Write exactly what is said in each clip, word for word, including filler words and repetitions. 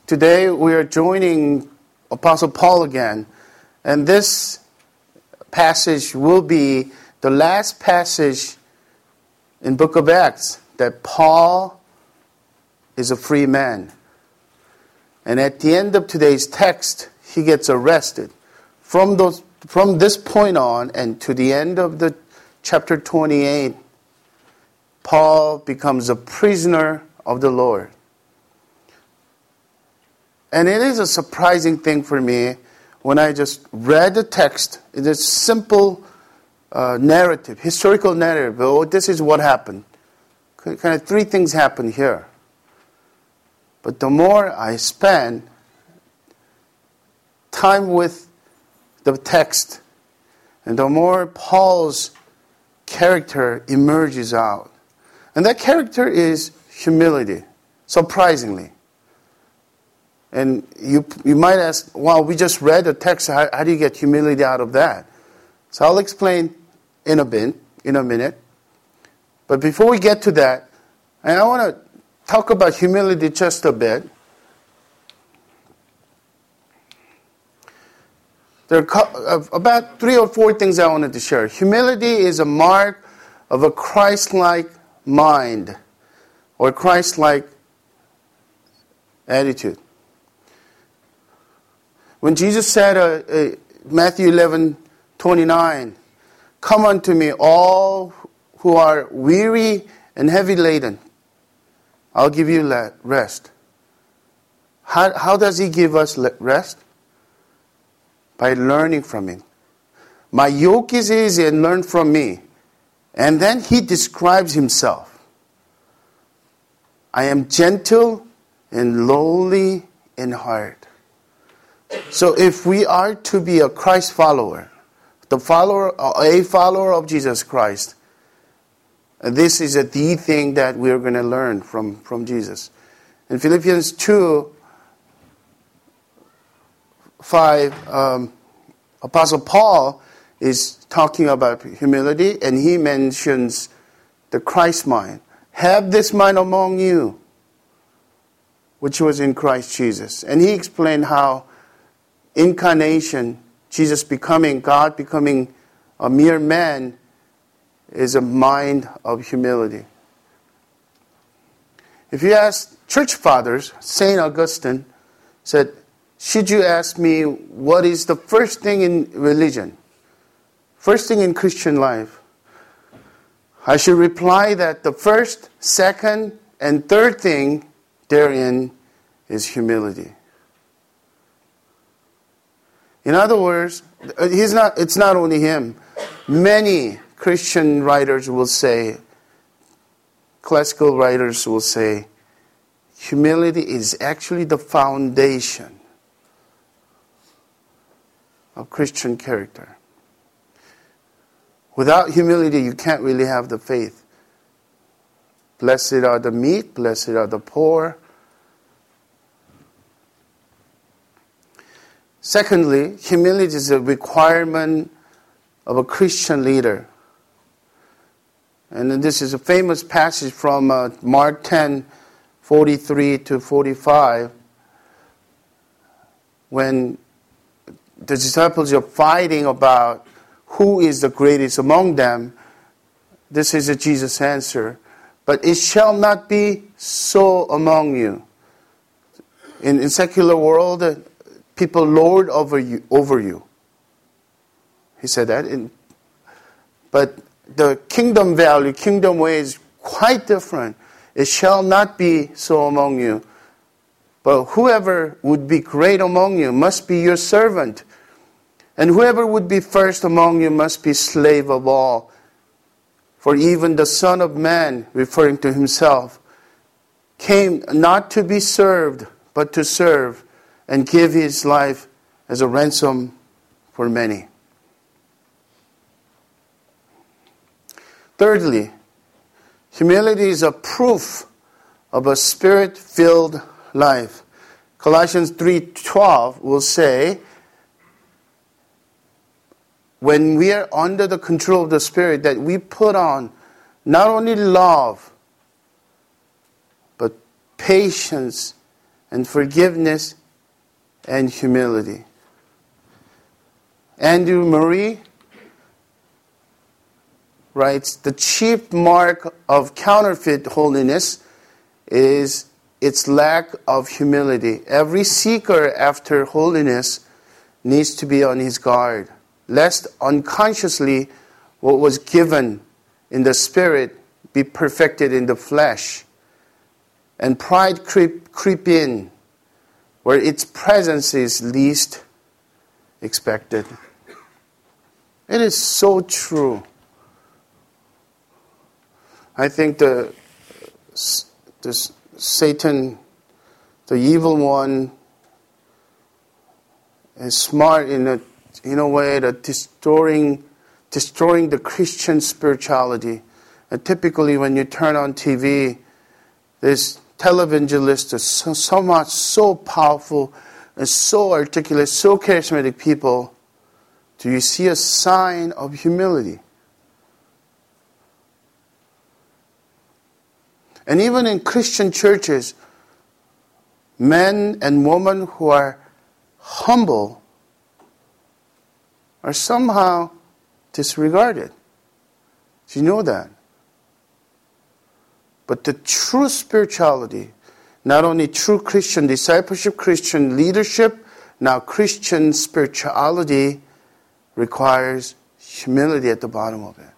today we are joining Apostle Paul again. And this passage will be the last passage in Book of Acts that Paul is a free man. And at the end of today's text, he gets arrested. From those, from this point on and to the end of the chapter twenty-eight, Paul becomes a prisoner of the Lord. And it is a surprising thing for me when I just read the text. It's a simple uh, narrative, historical narrative. Oh, this is what happened. Kind of three things happened here. But the more I spend time with the text, and the more Paul's character emerges out. And that character is humility, surprisingly. And you you might ask, well, we just read the text, how, how do you get humility out of that? So I'll explain in a bit, in a minute. But before we get to that, I want to talk about humility just a bit. There are about three or four things I wanted to share. Humility is a mark of a Christ-like mind or Christ-like attitude. When Jesus said, uh, uh, Matthew eleven twenty-nine, "Come unto me, all who are weary and heavy laden, I'll give you rest." How, how does he give us rest? By learning from him. My yoke is easy and learn from me. And then he describes himself. I am gentle and lowly in heart. So if we are to be a Christ follower, the follower, a follower of Jesus Christ, this is a the thing that we are going to learn from, from Jesus. In Philippians two, five, um, Apostle Paul is talking about humility, and he mentions the Christ mind. Have this mind among you, which was in Christ Jesus. And he explained how incarnation, Jesus becoming, God becoming a mere man, is a mind of humility. If you ask church fathers, Saint Augustine said, should you ask me what is the first thing in religion, first thing in Christian life, I should reply that the first, second, and third thing therein is humility. In other words, he's not, it's not only him. Many Christian writers will say, classical writers will say, humility is actually the foundation of Christian character. Without humility, you can't really have the faith. Blessed are the meek, blessed are the poor. Secondly, humility is a requirement of a Christian leader. And this is a famous passage from uh, Mark ten, forty-three to forty-five, when the disciples are fighting about who is the greatest among them. This is a Jesus answer. But it shall not be so among you. In in secular world, uh, people lord over you. Over you. He said that. In, but the kingdom value, kingdom way is quite different. It shall not be so among you. But whoever would be great among you must be your servant. And whoever would be first among you must be slave of all. For even the Son of Man, referring to himself, came not to be served, but to serve and give his life as a ransom for many. Thirdly, humility is a proof of a spirit-filled life. Colossians three twelve will say, when we are under the control of the Spirit, that we put on not only love, but patience and forgiveness and humility. Andrew Murray writes, the chief mark of counterfeit holiness is its lack of humility. Every seeker after holiness needs to be on his guard, lest unconsciously what was given in the spirit be perfected in the flesh, and pride creep, creep in where its presence is least expected. It is so true. I think the, the Satan, the evil one, is smart in a in a way that destroying destroying the Christian spirituality. And typically, when you turn on T V, there's televangelists, so, so much, so powerful, and so articulate, so charismatic people. Do you see a sign of humility? And even in Christian churches, men and women who are humble are somehow disregarded. Do you know that? But the true spirituality, not only true Christian discipleship, Christian leadership, now Christian spirituality requires humility at the bottom of it.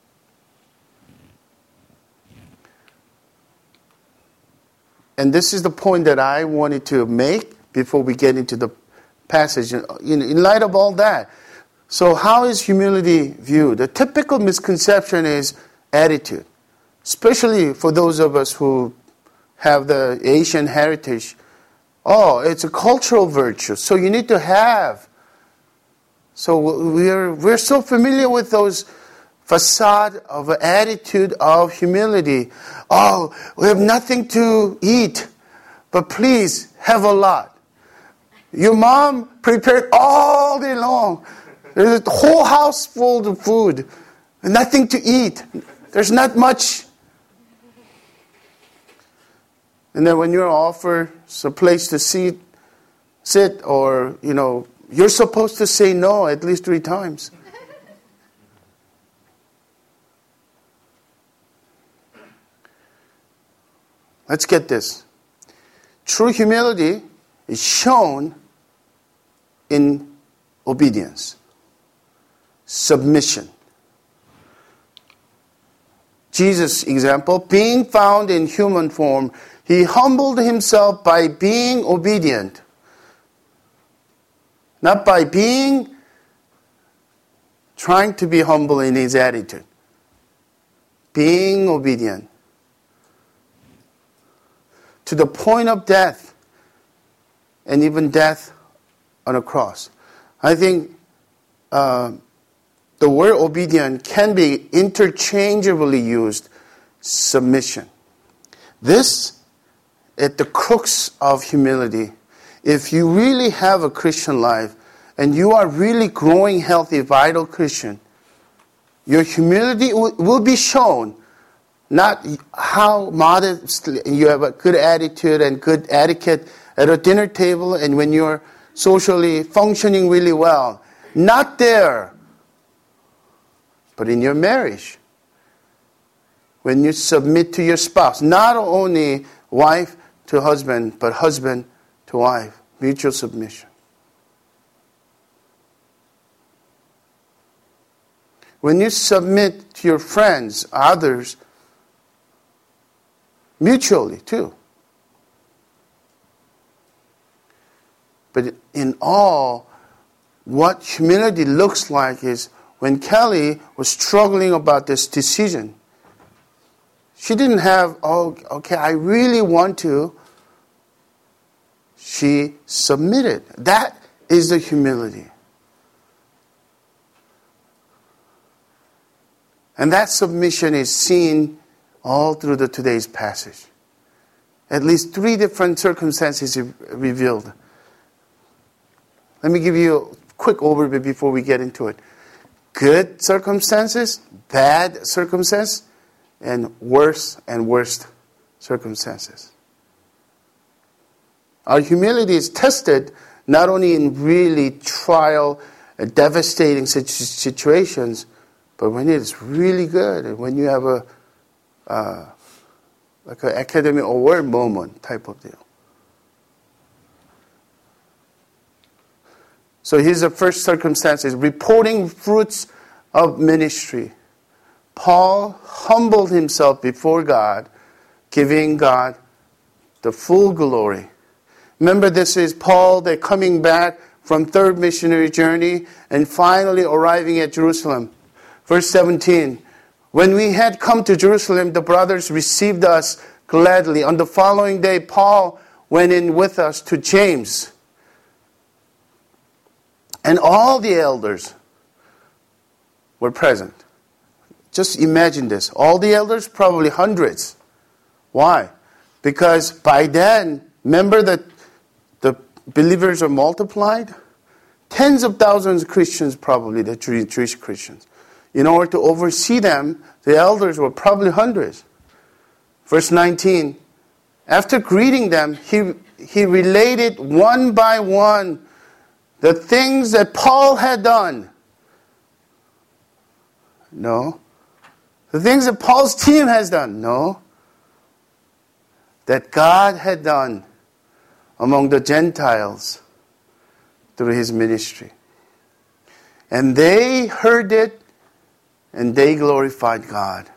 And this is the point that I wanted to make before we get into the passage. In light of all that, so how is humility viewed? The typical misconception is attitude, especially for those of us who have the Asian heritage. Oh, it's a cultural virtue, so you need to have. So we're we're so familiar with those facade of an attitude of humility. Oh, we have nothing to eat, but please have a lot. Your mom prepared all day long. There's a whole house full of food, and nothing to eat. There's not much. And then when you're offered a place to sit, sit, or you know, you're supposed to say no at least three times. Let's get this. True humility is shown in obedience, submission. Jesus' example, being found in human form, he humbled himself by being obedient. Not by being, trying to be humble in his attitude. Being obedient. To the point of death, and even death on a cross. I think uh, the word obedient can be interchangeably used. Submission. This is the crux of humility. If you really have a Christian life, and you are really growing healthy, vital Christian, your humility will, will be shown. Not how modest you have a good attitude and good etiquette at a dinner table and when you're socially functioning really well. Not there. But in your marriage. When you submit to your spouse. Not only wife to husband, but husband to wife. Mutual submission. When you submit to your friends, others, mutually, too. But in all, what humility looks like is when Kelly was struggling about this decision, she didn't have, oh, okay, I really want to. She submitted. That is the humility. And that submission is seen all through the today's passage. At least three different circumstances revealed. Let me give you a quick overview before we get into it. Good circumstances, bad circumstances, and worse and worst circumstances. Our humility is tested not only in really trial, uh, devastating situations, but when it's really good, and when you have a uh, like an Academy Award moment type of deal. So here's the first circumstance: is reporting fruits of ministry. Paul humbled himself before God, giving God the full glory. Remember, this is Paul, they're coming back from third missionary journey and finally arriving at Jerusalem. Verse seventeen, when we had come to Jerusalem, the brothers received us gladly. On the following day, Paul went in with us to James. And all the elders were present. Just imagine this. All the elders, probably hundreds. Why? Because by then, remember that the believers are multiplied? Tens of thousands of Christians, probably, the Jewish Christians. In order to oversee them, the elders were probably hundreds. Verse nineteen, after greeting them, he, he related one by one the things that Paul had done. No. The things that Paul's team has done. No. That God had done among the Gentiles through his ministry. And they heard it and they glorified God.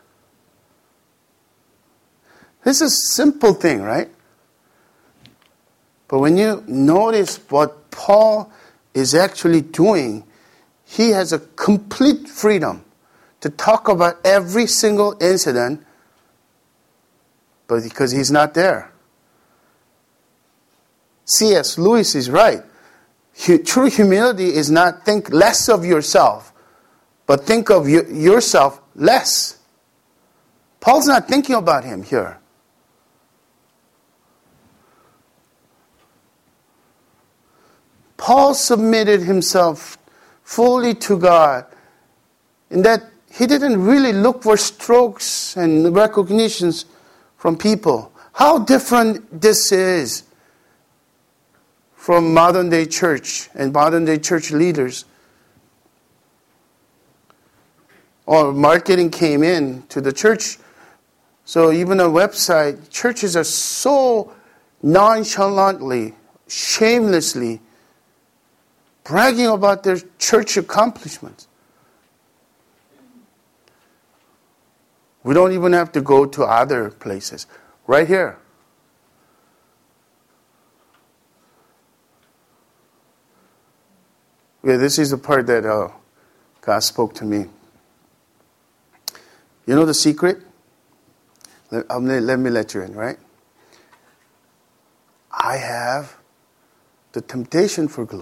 This is a simple thing, right? But when you notice what Paul is actually doing, he has a complete freedom to talk about every single incident, but because he's not there. C S Lewis is right. True humility is not think less of yourself, but think of you, yourself less. Paul's not thinking about him here. Paul submitted himself fully to God in that he didn't really look for strokes and recognitions from people. How different this is from modern day church and modern day church leaders. Or marketing came in to the church. So even a website, churches are so nonchalantly, shamelessly bragging about their church accomplishments. We don't even have to go to other places. Right here. Yeah, this is the part that uh, God spoke to me. You know the secret? Let, um, let me let you in, right? I have the temptation for glory.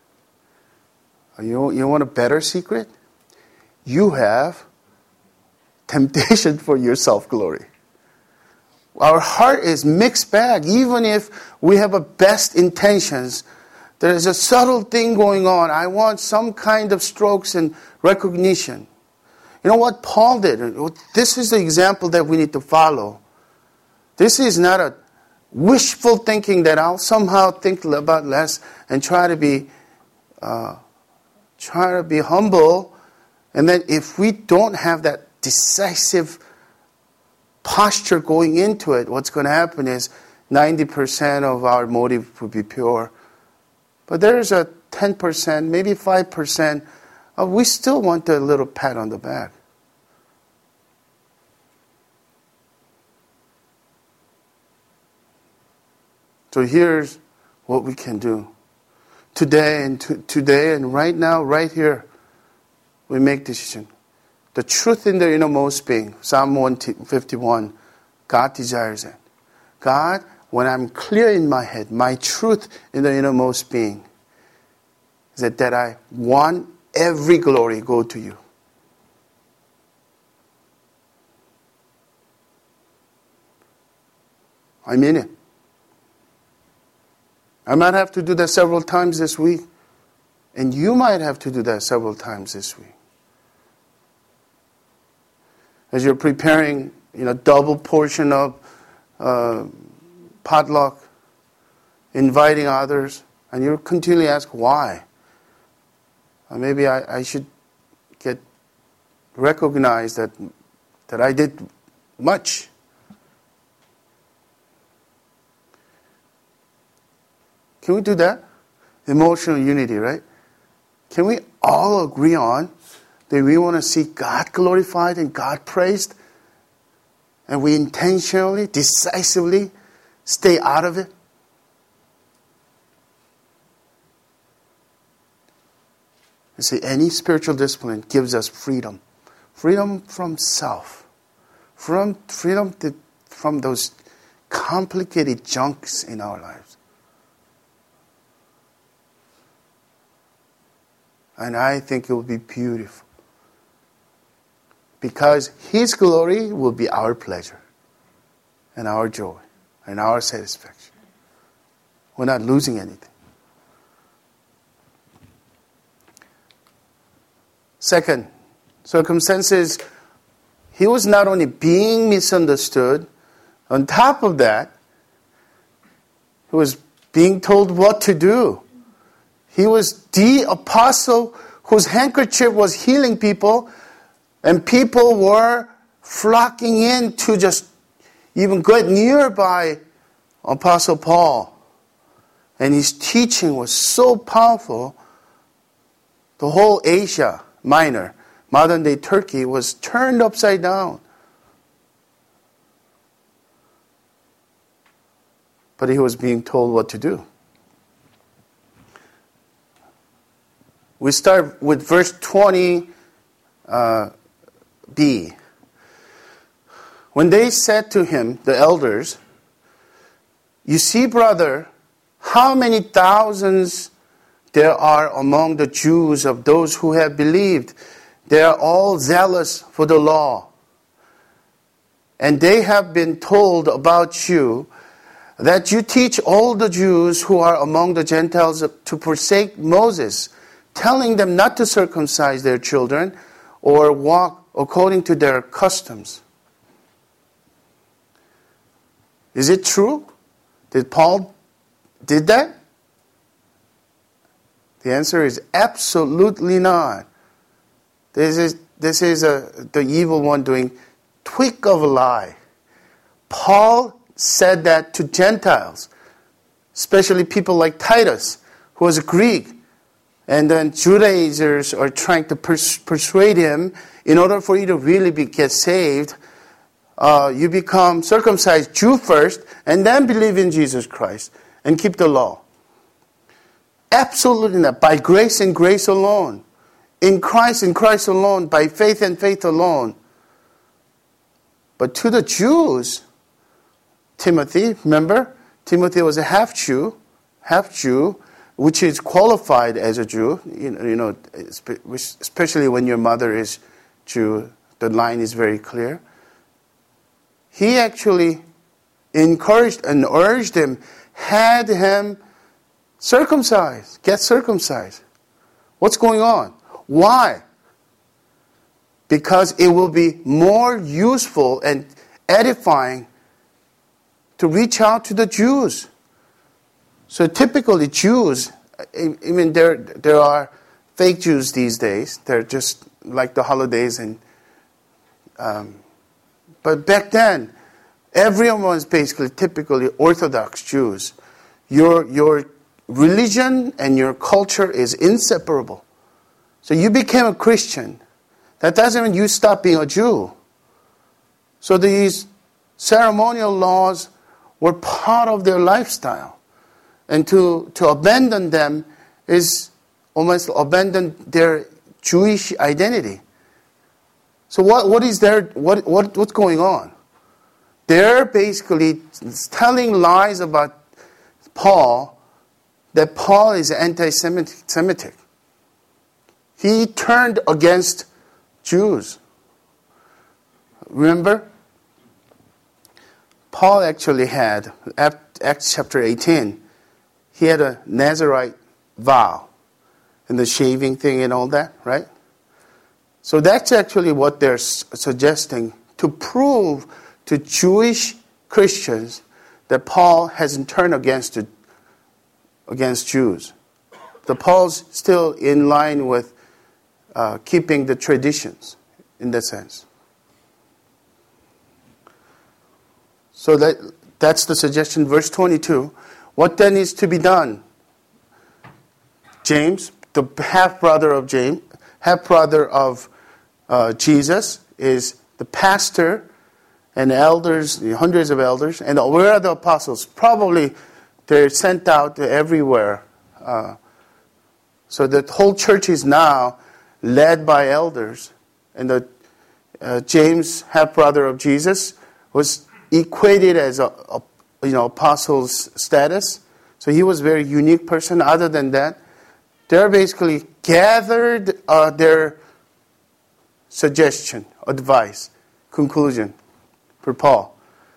You, you want a better secret? You have temptation for your self-glory. Our heart is mixed bag. Even if we have a best intentions, there is a subtle thing going on. I want some kind of strokes and recognition. You know what Paul did? This is the example that we need to follow. This is not a wishful thinking that I'll somehow think about less and try to be uh, try to be humble. And then if we don't have that decisive posture going into it, what's going to happen is ninety percent of our motive will be pure. But there's a ten percent, maybe five percent, uh, we still want a little pat on the back. So here's what we can do. Today and to, today and right now, right here, we make decision. The truth in the innermost being, Psalm one fifty-one, God desires it. God, when I'm clear in my head, my truth in the innermost being is that, that I want every glory go to you. I mean it. I might have to do that several times this week. And you might have to do that several times this week. As you're preparing, you know, double portion of uh, potluck, inviting others, and you continually ask why. Or maybe I, I should get recognized that that I did much. Can we do that? Emotional unity, right? Can we all agree on that we want to see God glorified and God praised? And we intentionally, decisively stay out of it? You see, any spiritual discipline gives us freedom. Freedom from self. From freedom to, from those complicated junks in our lives. And I think it will be beautiful. Because His glory will be our pleasure. And our joy. And our satisfaction. We're not losing anything. Second, circumstances, he was not only being misunderstood, on top of that, he was being told what to do. He was the apostle whose handkerchief was healing people, and people were flocking in to just even get nearby Apostle Paul. And his teaching was so powerful, the whole Asia Minor, modern-day Turkey, was turned upside down. But he was being told what to do. We start with verse twenty uh, b. When they said to him, the elders, "You see, brother, how many thousands there are among the Jews of those who have believed. They are all zealous for the law. And they have been told about you that you teach all the Jews who are among the Gentiles to forsake Moses, telling them not to circumcise their children or walk according to their customs." Is it true? Did Paul did that? The answer is absolutely not. This is this is a, the evil one doing tweak of a lie. Paul said that to Gentiles, especially people like Titus, who was a Greek. And then Judaizers are trying to pers- persuade him, in order for you to really be, get saved, uh, you become circumcised Jew first, and then believe in Jesus Christ, and keep the law. Absolutely not. By grace and grace alone. In Christ and Christ alone. By faith and faith alone. But to the Jews, Timothy, remember? Timothy was a half-Jew, half-Jew, which is qualified as a Jew. You know, you know, especially when your mother is Jew, the line is very clear. He actually encouraged and urged him, had him circumcised, get circumcised. What's going on? Why? Because it will be more useful and edifying to reach out to the Jews. So typically Jews, I mean, there there are fake Jews these days. They're just like the holidays, and um, but back then, everyone was basically typically Orthodox Jews. Your your religion and your culture is inseparable. So you became a Christian. That doesn't mean you stop being a Jew. So these ceremonial laws were part of their lifestyle. And to, to abandon them is almost abandon their Jewish identity. So what, what is their, what, what, what's going on? They're basically telling lies about Paul, that Paul is anti-Semitic. He turned against Jews. Remember? Paul actually had, Acts chapter eighteen, he had a Nazirite vow and the shaving thing and all that, right? So that's actually what they're suggesting to prove to Jewish Christians that Paul hasn't turned against the against Jews. The Paul's still in line with uh, keeping the traditions in that sense. So that that's the suggestion. Verse twenty-two. What then is to be done? James, the half-brother of James, half-brother of uh, Jesus, is the pastor and elders, hundreds of elders. And where are the apostles? Probably they're sent out everywhere. Uh, so the whole church is now led by elders. And the uh, James, half-brother of Jesus, was equated as a, a you know apostles status. So he was a very unique person. Other than that, they're basically gathered uh, their suggestion, advice, conclusion for Paul.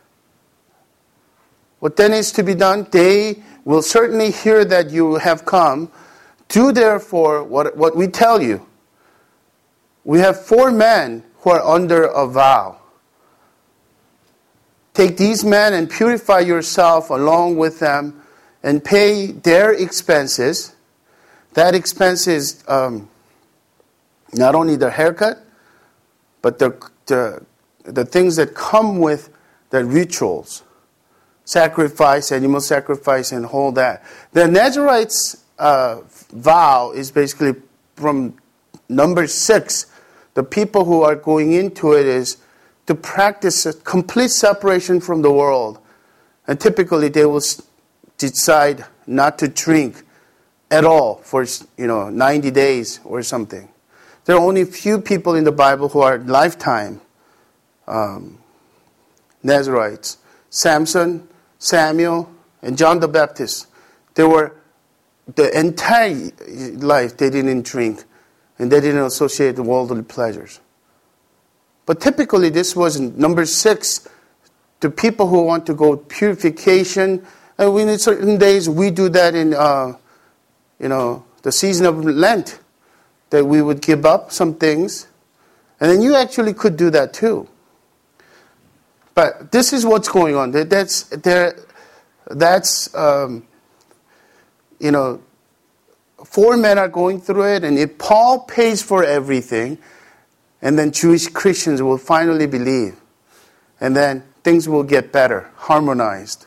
What then is to be done? They will certainly hear that you have come. Do therefore what, what we tell you. We have four men who are under a vow. Take these men and purify yourself along with them and pay their expenses. That expense is um, not only their haircut, but the, the, the things that come with the rituals. Sacrifice, animal sacrifice, and all that. The Nazarites' uh, vow is basically from number six. The people who are going into it is to practice a complete separation from the world. And typically they will decide not to drink at all for you know ninety days or something. There are only a few people in the Bible who are lifetime um, Nazarites. Samson, Samuel, and John the Baptist. They were the entire life they didn't drink and they didn't associate with worldly pleasures. But typically this was number six, the people who want to go purification. And we, in certain days we do that in uh, you know the season of Lent, that we would give up some things. And then you actually could do that too. But this is what's going on. That's there. That's um, you know, four men are going through it, and if Paul pays for everything, and then Jewish Christians will finally believe, and then things will get better, harmonized.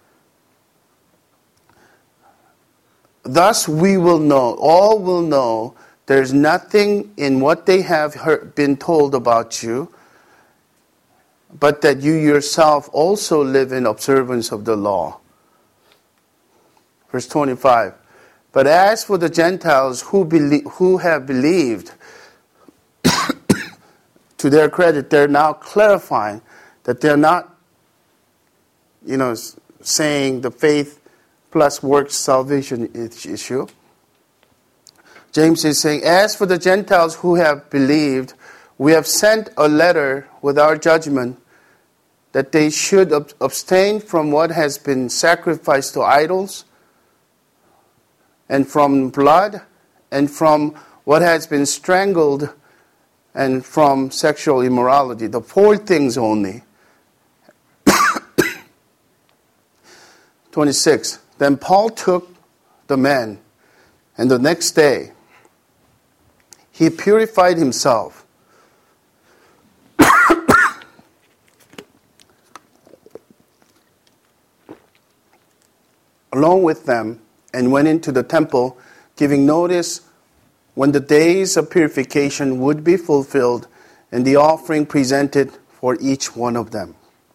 Thus, we will know, all will know, there's nothing in what they have heard, been told about you, but that you yourself also live in observance of the law. Verse twenty-five. But as for the Gentiles who believe, who have believed, to their credit, they're now clarifying that they're not, you know, saying the faith plus works salvation issue. James is saying, as for the Gentiles who have believed, we have sent a letter with our judgment that they should abstain from what has been sacrificed to idols, and from blood, and from what has been strangled, and from sexual immorality. The four things only. twenty-six. Then Paul took the men, and the next day he purified himself along with them, and went into the temple, giving notice when the days of purification would be fulfilled, and the offering presented for each one of them.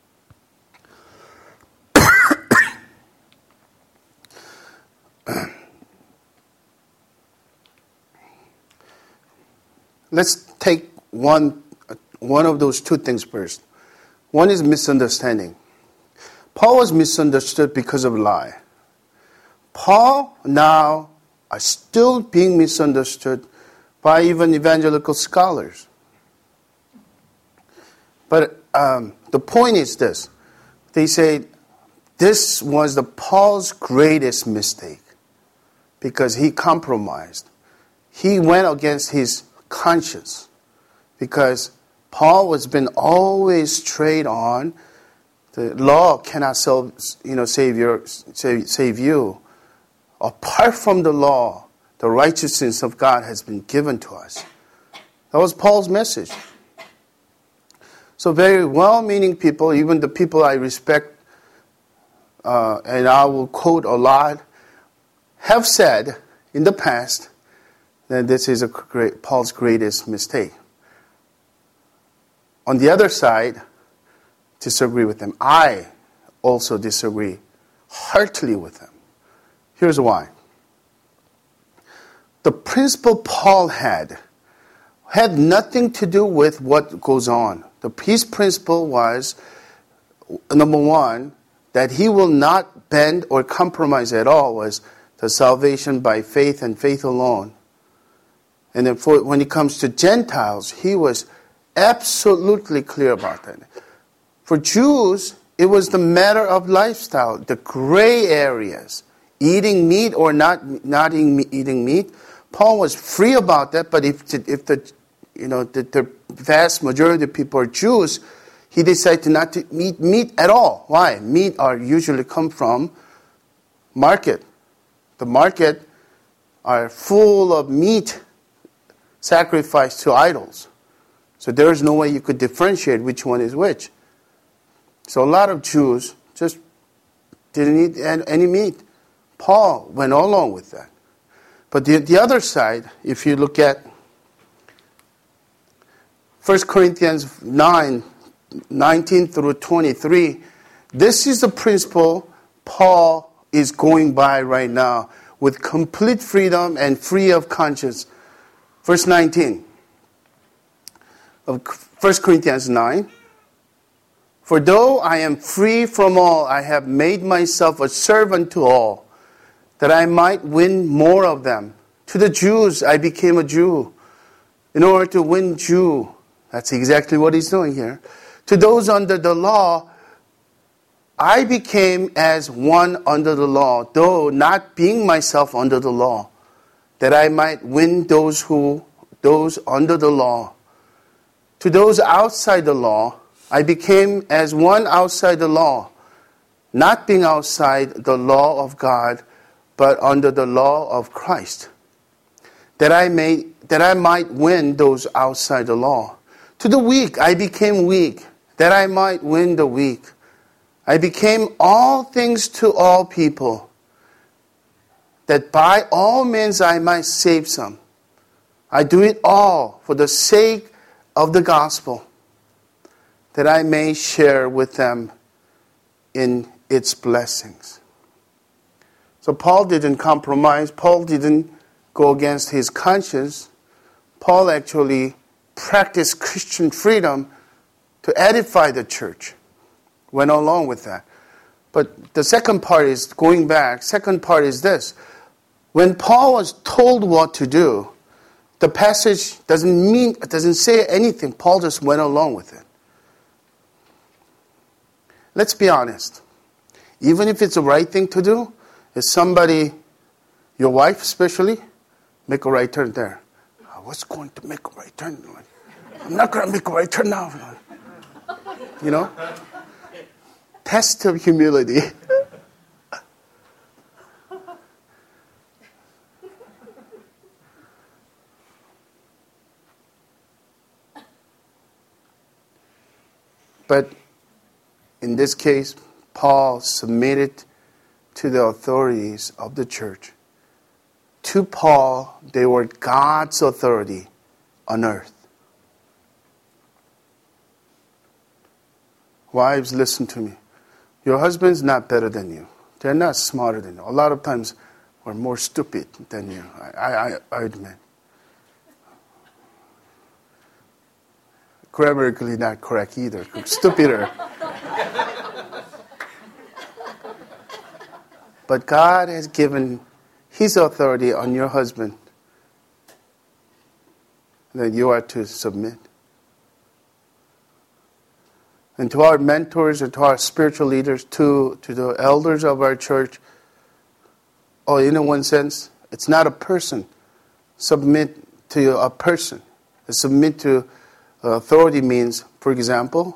Let's take one, one of those two things first. One is misunderstanding. Paul was misunderstood because of a lie. Paul now are still being misunderstood by even evangelical scholars. But um, the point is this. They say this was the Paul's greatest mistake because he compromised. He went against his conscience because Paul has been always straight on. The law cannot save, you know, save, your, save, save you. apart from the law, the righteousness of God has been given to us. That was Paul's message. So very well-meaning people, even the people I respect, uh, and I will quote a lot, have said in the past that this is a great, Paul's greatest mistake. On the other side, disagree with them. I also disagree heartily with them. Here's why. The principle Paul had had nothing to do with what goes on. The peace principle was, number one, that he will not bend or compromise at all, was the salvation by faith and faith alone. And then for, when it comes to Gentiles, he was absolutely clear about that. For Jews, it was the matter of lifestyle, the gray areas, eating meat or not not eating meat. Paul was free about that, but if if the you know the, the vast majority of people are Jews, he decided to not to eat meat at all. Why? Meat are usually come from market. The market are full of meat sacrificed to idols. So there is no way you could differentiate which one is which. So a lot of Jews just didn't eat any meat. Paul went along with that. But the, the other side, if you look at First Corinthians nine, nineteen through twenty-three, this is the principle Paul is going by right now with complete freedom and free of conscience. Verse nineteen of First Corinthians nine. For though I am free from all, I have made myself a servant to all, that I might win more of them. To the Jews I became a Jew, in order to win Jew. That's exactly what he's doing here. To those under the law, I became as one under the law, though not being myself under the law, that I might win those who, those under the law. To those outside the law, I became as one outside the law, not being outside the law of God, but under the law of Christ, that I may that I might win those outside the law. To the weak I became weak, that I might win the weak. I became all things to all people, that by all means I might save some. I do it all for the sake of the gospel, that I may share with them in its blessings. So Paul didn't compromise. Paul didn't go against his conscience. Paul actually practiced Christian freedom to edify the church. Went along with that. But the second part is, going back, second part is this. When Paul was told what to do, the passage doesn't mean, it doesn't say anything. Paul just went along with it. Let's be honest. Even if it's the right thing to do, if somebody, your wife especially, make a right turn there. I was going to make a right turn. I'm not going to make a right turn now. You know? Test of humility. But in this case, Paul submitted to the authorities of the church. To Paul, they were God's authority on earth. Wives, listen to me. Your husband's not better than you. They're not smarter than you. A lot of times, we're more stupid than you. I, I, I admit. Grammatically not correct either. Stupider. But God has given His authority on your husband. Then you are to submit. And to our mentors and to our spiritual leaders, to, to the elders of our church, or in one sense, it's not a person. Submit to a person. Submit to authority means, for example,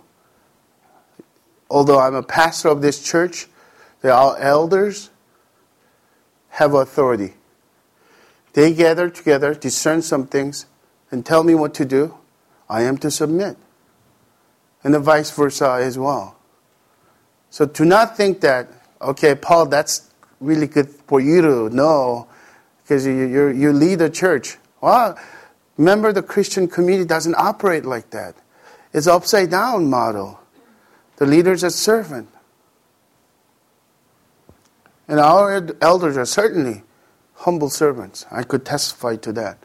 although I'm a pastor of this church, there are elders. have authority. They gather together, discern some things, and tell me what to do. I am to submit. And the vice versa as well. So do not think that, okay, Paul, that's really good for you to know because you, you, you lead a church. Well, remember, the Christian community doesn't operate like that. It's upside down model. The leader is a servant. And our elders are certainly humble servants. I could testify to that.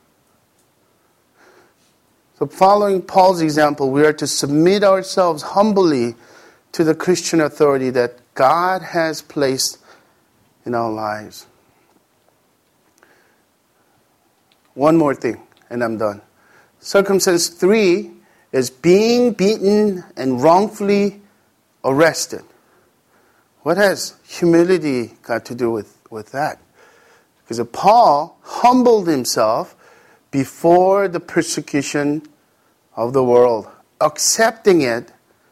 So following Paul's example, we are to submit ourselves humbly to the Christian authority that God has placed in our lives. One more thing, and I'm done. Circumstance three is being beaten and wrongfully arrested. What has humility got to do with, with that? Because Paul humbled himself before the persecution of the world, accepting it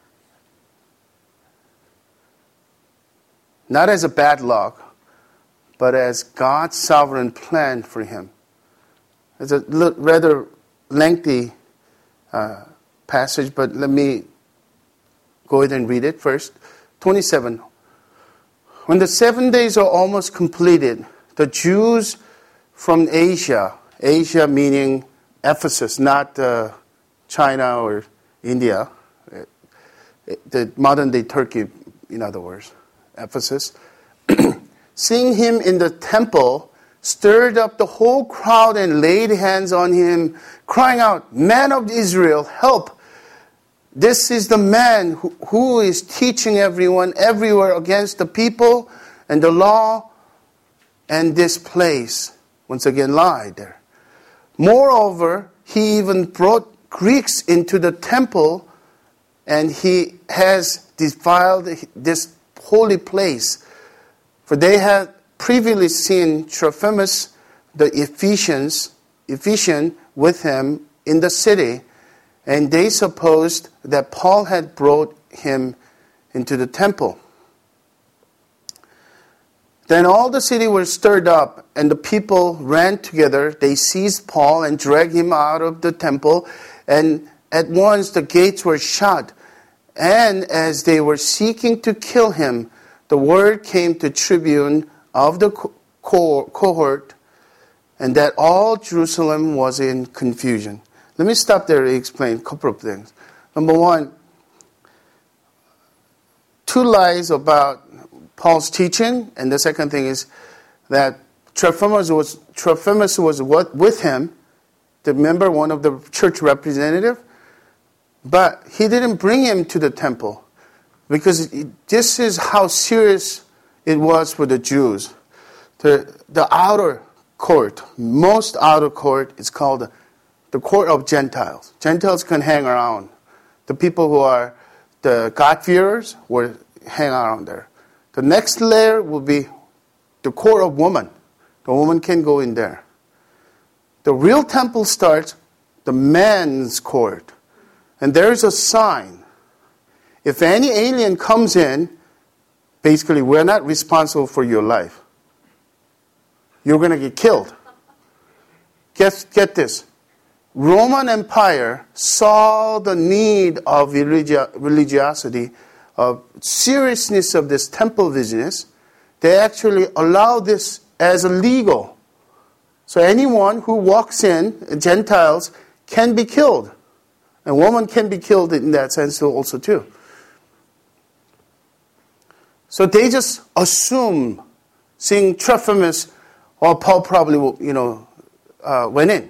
not as a bad luck, but as God's sovereign plan for him. It's a rather lengthy uh, passage, but let me go ahead and read it first. twenty-seven. When the seven days are almost completed, the Jews from Asia, Asia meaning Ephesus, not uh, China or India, the modern-day Turkey, in other words, Ephesus, seeing him in the temple, stirred up the whole crowd and laid hands on him, crying out, "Man of Israel, help! This is the man who, who is teaching everyone everywhere against the people and the law, and this place," once again, lied there. Moreover, he even brought Greeks into the temple, and he has defiled this holy place. For they had previously seen Trophimus the Ephesians, Ephesian with him in the city, and they supposed that Paul had brought him into the temple. Then all the city was stirred up, and the people ran together. They seized Paul and dragged him out of the temple, and at once the gates were shut. And as they were seeking to kill him, the word came to tribune of the co- co- cohort, and that all Jerusalem was in confusion. Let me stop there and explain a couple of things. Number one, two lies about Paul's teaching, and the second thing is that Trophimus was Trophimus was what, with him, the member, one of the church representative, but he didn't bring him to the temple because this is how serious it was for the Jews. The, the outer court, most outer court, is called the court of Gentiles. Gentiles can hang around. The people who are the God-fearers will hang around there. The next layer will be the court of women. The woman can go in there. The real temple starts the man's court. And there is a sign. If any alien comes in, basically we're not responsible for your life. You're going to get killed. Get, get this. Roman Empire saw the need of religi- religiosity, of seriousness of this temple business. They actually allow this as illegal. So anyone who walks in, Gentiles, can be killed. And women can be killed in that sense also too. So they just assume, seeing Trophimus, or Paul probably, you know, uh, went in.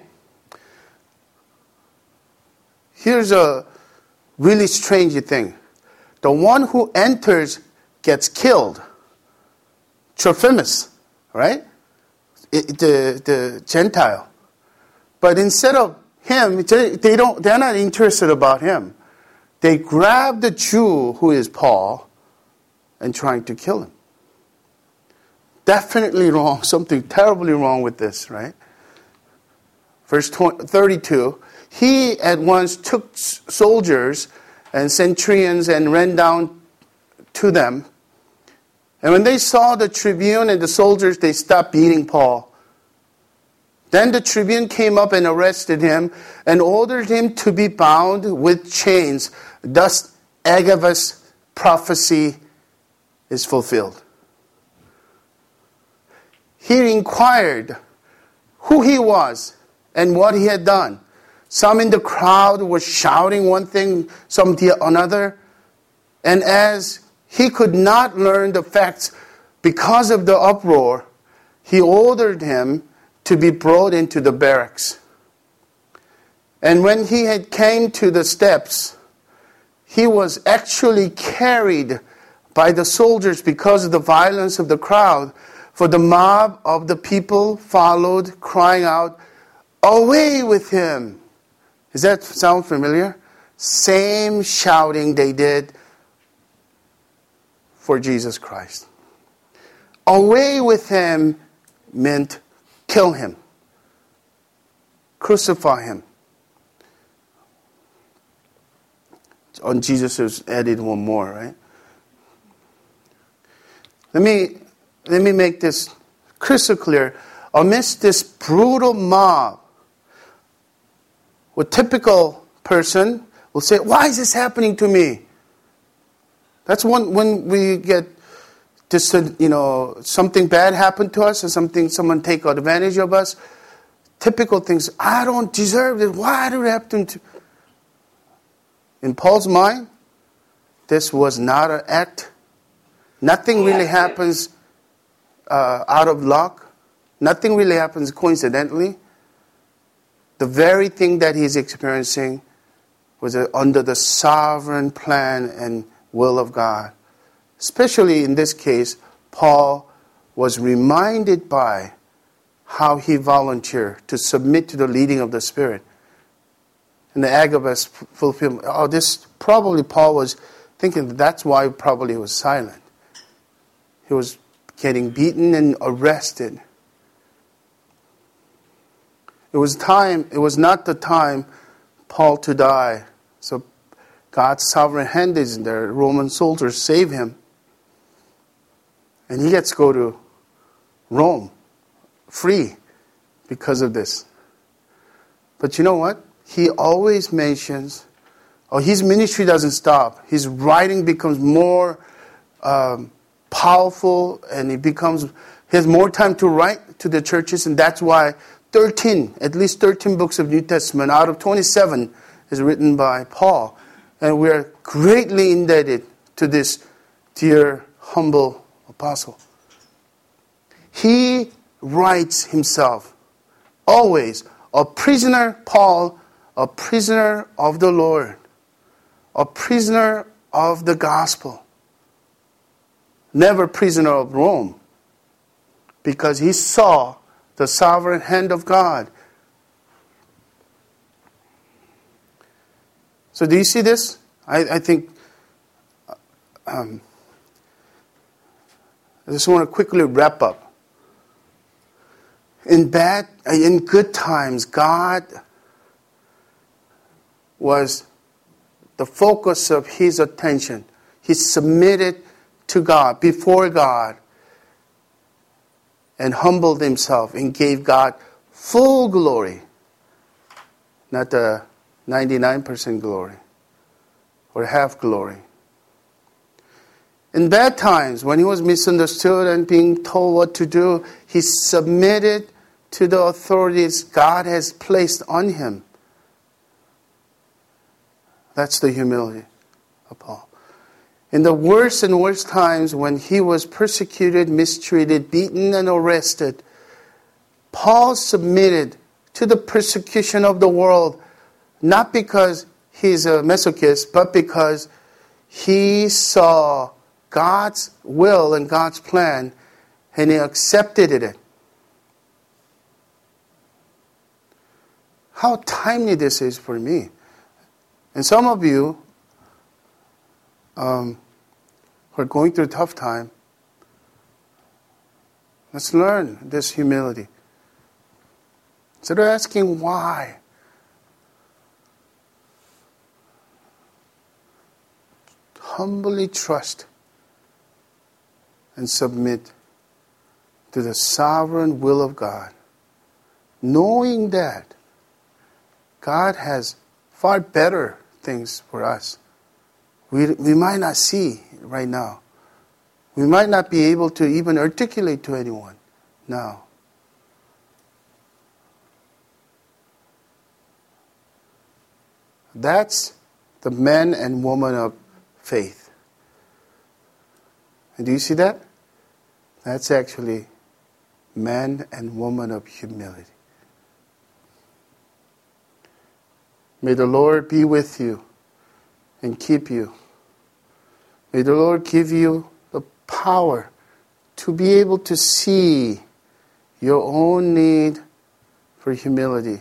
Here's a really strange thing. The one who enters gets killed. Trophimus, right? It, the, the Gentile. But instead of him, they don't, they're not interested about him. They grab the Jew who is Paul and trying to kill him. Definitely wrong, something terribly wrong with this, right? Verse thirty-two, he at once took soldiers and centurions and ran down to them And when they saw the tribune and the soldiers, they stopped beating Paul. Then the tribune came up and arrested him and ordered him to be bound with chains. Thus Agabus' prophecy is fulfilled. He inquired who he was and what he had done. Some in the crowd were shouting one thing, some the another. And as he could not learn the facts because of the uproar, he ordered him to be brought into the barracks. And when he had came to the steps, he was actually carried by the soldiers because of the violence of the crowd. For the mob of the people followed, crying out, "Away with him!" Does that sound familiar? Same shouting they did for Jesus Christ. Away with him meant kill him. Crucify him. On Jesus is added one more, right? Let me let me make this crystal clear. Amidst this brutal mob, a typical person will say, "Why is this happening to me?" That's one when we get this, you know, something bad happened to us or something, someone take advantage of us. Typical things, I don't deserve it. Why did it happen to me? In Paul's mind, this was not an act. Nothing really happens uh, out of luck. Nothing really happens coincidentally. The very thing that he's experiencing was under the sovereign plan and will of God. Especially in this case, Paul was reminded by how he volunteered to submit to the leading of the Spirit. And the Agabus fulfillment. Oh, this probably Paul was thinking that that's why probably he was silent. He was getting beaten and arrested. It was time. It was not the time Paul to die. So God's sovereign hand is in there. Roman soldiers save him. And he gets to go to Rome free because of this. But you know what? He always mentions, oh, his ministry doesn't stop. His writing becomes more um, powerful, and he becomes, he has more time to write to the churches, and that's why thirteen, at least thirteen books of New Testament out of twenty-seven is written by Paul. And we are greatly indebted to this dear, humble apostle. He writes himself, always, a prisoner, Paul, a prisoner of the Lord, a prisoner of the gospel, never prisoner of Rome, because he saw the sovereign hand of God. So do you see this? I, I think um, I just want to quickly wrap up. In bad, in good times, God was the focus of his attention. He submitted to God, before God, and humbled himself and gave God full glory, not the ninety-nine percent glory or half glory. In bad times, when he was misunderstood and being told what to do, he submitted to the authorities God has placed on him. That's the humility of Paul. In the worst and worst times, when he was persecuted, mistreated, beaten, and arrested, Paul submitted to the persecution of the world, not because he's a masochist, but because he saw God's will and God's plan, and he accepted it. How timely this is for me. And some of you um, who are going through a tough time, let's learn this humility. Instead of asking why, humbly trust and submit to the sovereign will of God, knowing that God has far better things for us. We, we might not see right now. We might not be able to even articulate to anyone now. That's the man and woman of faith. And do you see that? That's actually man and woman of humility. May the Lord be with you and keep you. May the Lord give you the power to be able to see your own need for humility.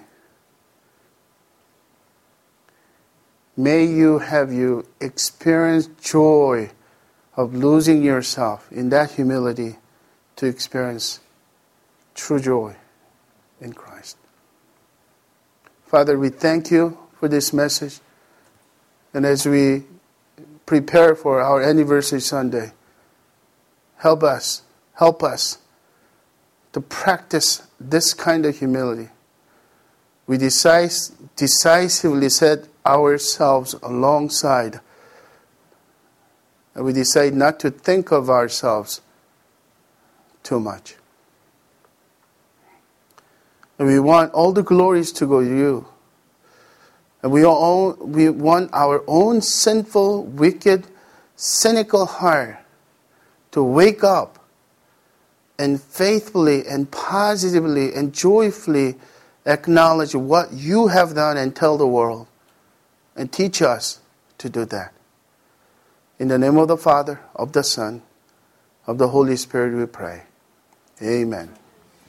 May you have you experience joy of losing yourself in that humility to experience true joy in Christ. Father, we thank you for this message. And as we prepare for our anniversary Sunday, help us, help us to practice this kind of humility. We decis- decisively set ourselves alongside, and we decide not to think of ourselves too much. And we want all the glories to go to you. And we all we want our own sinful, wicked, cynical heart to wake up and faithfully and positively and joyfully acknowledge what you have done and tell the world. And teach us to do that. In the name of the Father, of the Son, of the Holy Spirit we pray. Amen.